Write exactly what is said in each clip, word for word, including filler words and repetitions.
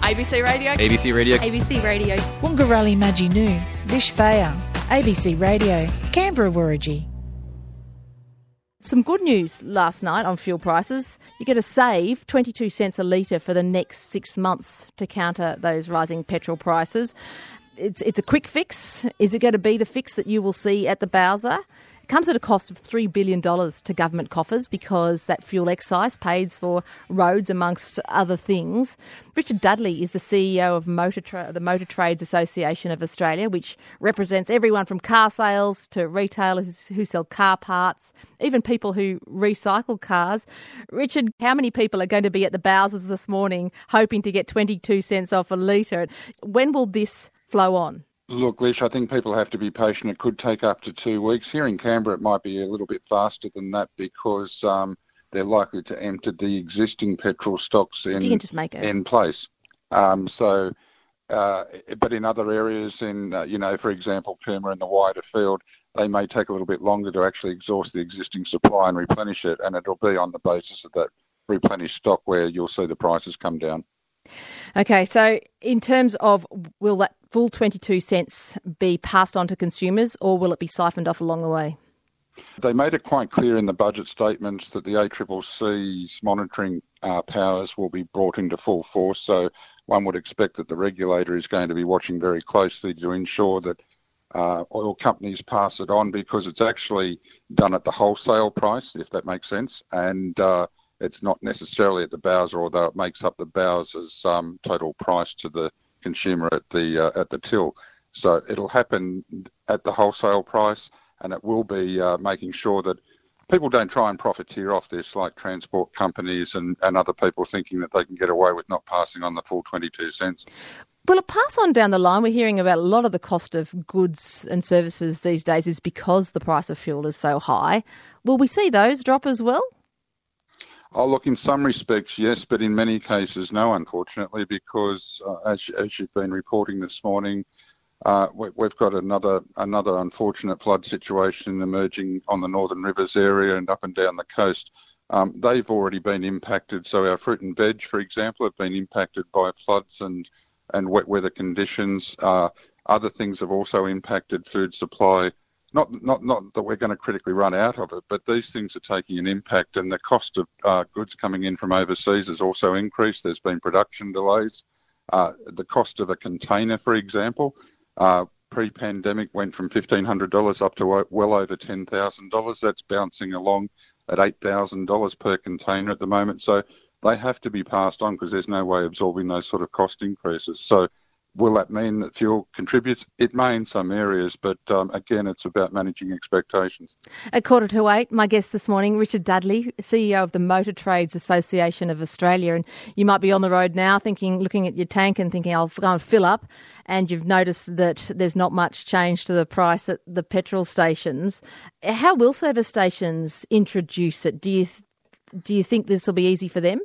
A B C Radio. A B C Radio. A B C Radio. Wungarali Majinu, Vishfaya, A B C Radio, Canberra Wurrigi. Some good news last night on fuel prices. You get a save twenty-two cents a litre for the next six months to counter those rising petrol prices. It's it's a quick fix. Is it going to be the fix that you will see at the Bowser? It comes at a cost of three billion dollars to government coffers because that fuel excise pays for roads amongst other things. Richard Dudley is the C E O of Motor Tra- the Motor Trades Association of Australia, which represents everyone from car sales to retailers who sell car parts, even people who recycle cars. Richard, how many people are going to be at the Bowsers this morning hoping to get twenty-two cents off a litre? When will this flow on? Look, Lish, I think people have to be patient. It could take up to two weeks. Here in Canberra, it might be a little bit faster than that because um, they're likely to empty the existing petrol stocks in, you can just make it. in place. Um, so, uh, but in other areas, in uh, you know, for example, Cooma and the wider field, they may take a little bit longer to actually exhaust the existing supply and replenish it, and it'll be on the basis of that replenished stock where you'll see the prices come down. Okay, so in terms of will that full twenty-two cents be passed on to consumers or will it be siphoned off along the way? They made it quite clear in the budget statements that the A C C C's monitoring uh, powers will be brought into full force. So one would expect that the regulator is going to be watching very closely to ensure that uh, oil companies pass it on because it's actually done at the wholesale price, if that makes sense. And uh, it's not necessarily at the Bowser, although it makes up the Bowser's um, total price to the consumer at the uh, at the till. So it'll happen at the wholesale price, and it will be uh, making sure that people don't try and profiteer off this, like transport companies and, and other people thinking that they can get away with not passing on the full twenty-two cents. Will it pass on down the line? We're hearing about a lot of the cost of goods and services these days is because the price of fuel is so high. Will we see those drop as well? Oh, look, in some respects, yes, but in many cases, no, unfortunately, because uh, as, as you've been reporting this morning, uh, we, we've got another another unfortunate flood situation emerging on the Northern Rivers area and up and down the coast. Um, they've already been impacted. So our fruit and veg, for example, have been impacted by floods and, and wet weather conditions. Uh, other things have also impacted food supply. Not, not, not that we're going to critically run out of it, but these things are taking an impact, and the cost of uh, goods coming in from overseas has also increased. There's been production delays. Uh, the cost of a container, for example, uh, pre-pandemic went from fifteen hundred dollars up to well over ten thousand dollars. That's bouncing along at eight thousand dollars per container at the moment. So they have to be passed on because there's no way of absorbing those sort of cost increases. So will that mean that fuel contributes? It may in some areas, but um, again, it's about managing expectations. At quarter to eight, my guest this morning, Richard Dudley, C E O of the Motor Trades Association of Australia. And you might be on the road now thinking, looking at your tank and thinking, I'll go and fill up. And you've noticed that there's not much change to the price at the petrol stations. How will service stations introduce it? Do you, th- do you think this will be easy for them?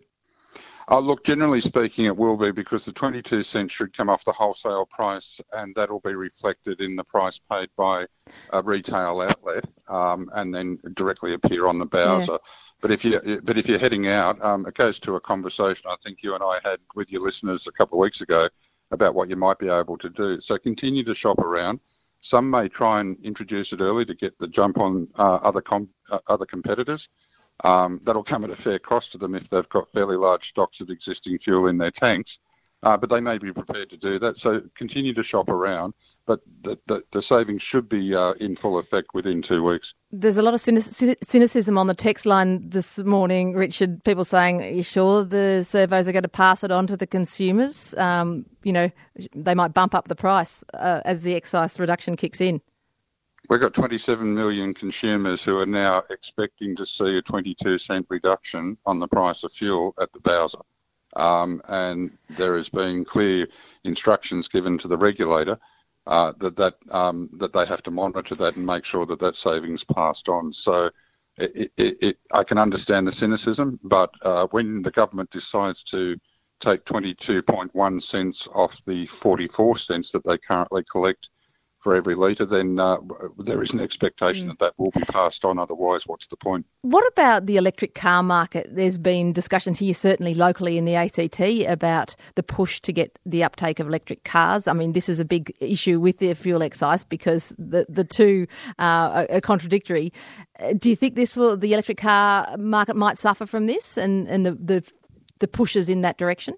Uh, look, generally speaking, it will be because the twenty-two cents should come off the wholesale price, and that will be reflected in the price paid by a retail outlet, um, and then directly appear on the Bowser. Yeah. But if you but if you're heading out, um, it goes to a conversation I think you and I had with your listeners a couple of weeks ago about what you might be able to do. So continue to shop around. Some may try and introduce it early to get the jump on uh, other com- uh, other competitors. Um, that'll come at a fair cost to them if they've got fairly large stocks of existing fuel in their tanks, uh, but they may be prepared to do that. So continue to shop around, but the, the, the savings should be uh, in full effect within two weeks. There's a lot of cynicism on the text line this morning, Richard. People saying, are you sure the servos are going to pass it on to the consumers? Um, you know, they might bump up the price uh, as the excise reduction kicks in. We've got twenty-seven million consumers who are now expecting to see a twenty-two cent reduction on the price of fuel at the Bowser. Um, and there has been clear instructions given to the regulator uh, that that, um, that they have to monitor that and make sure that that savings passed on. So it, it, it, I can understand the cynicism, but uh, when the government decides to take twenty-two point one cents off the forty-four cents that they currently collect for every litre, then uh, there is an expectation mm. that that will be passed on. Otherwise, what's the point? What about the electric car market? There's been discussions here, certainly locally in the A C T, about the push to get the uptake of electric cars. I mean, this is a big issue with the fuel excise because the the two uh, are contradictory. Do you think this will the electric car market might suffer from this and, and the, the the pushes in that direction?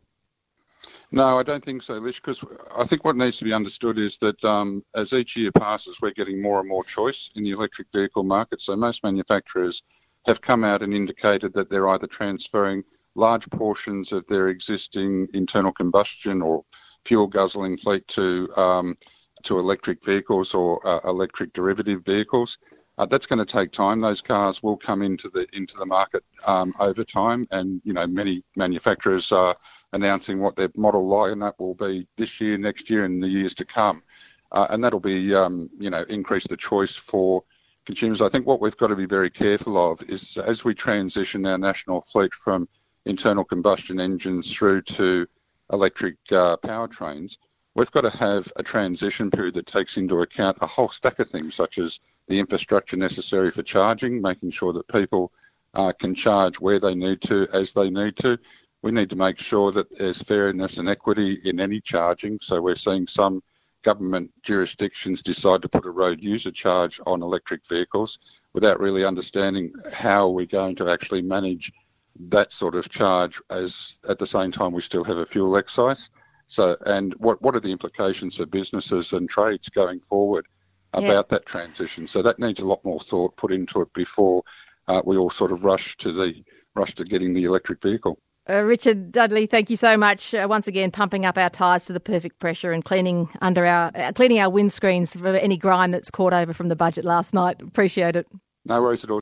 No, I don't think so, Lish, because I think what needs to be understood is that um, as each year passes, we're getting more and more choice in the electric vehicle market. So most manufacturers have come out and indicated that they're either transferring large portions of their existing internal combustion or fuel guzzling fleet to um, to electric vehicles or uh, electric derivative vehicles. Uh, that's going to take time. Those cars will come into the into the market um, over time, and you know many manufacturers are announcing what their model lineup will be this year, next year, and the years to come, uh, and that'll be um, you know increase the choice for consumers. I think what we've got to be very careful of is as we transition our national fleet from internal combustion engines through to electric uh, powertrains, we've got to have a transition period that takes into account a whole stack of things, such as the infrastructure necessary for charging, making sure that people uh, can charge where they need to, as they need to. We need to make sure that there's fairness and equity in any charging. So we're seeing some government jurisdictions decide to put a road user charge on electric vehicles without really understanding how we're going to actually manage that sort of charge as at the same time we still have a fuel excise. So, and what, what are the implications for businesses and trades going forward about yeah. that transition? So that needs a lot more thought put into it before uh, we all sort of rush to the rush to getting the electric vehicle. Uh, Richard Dudley, thank you so much. Uh, once again, pumping up our tyres to the perfect pressure and cleaning under our uh, cleaning our windscreens for any grime that's caught over from the budget last night. Appreciate it. No worries at all.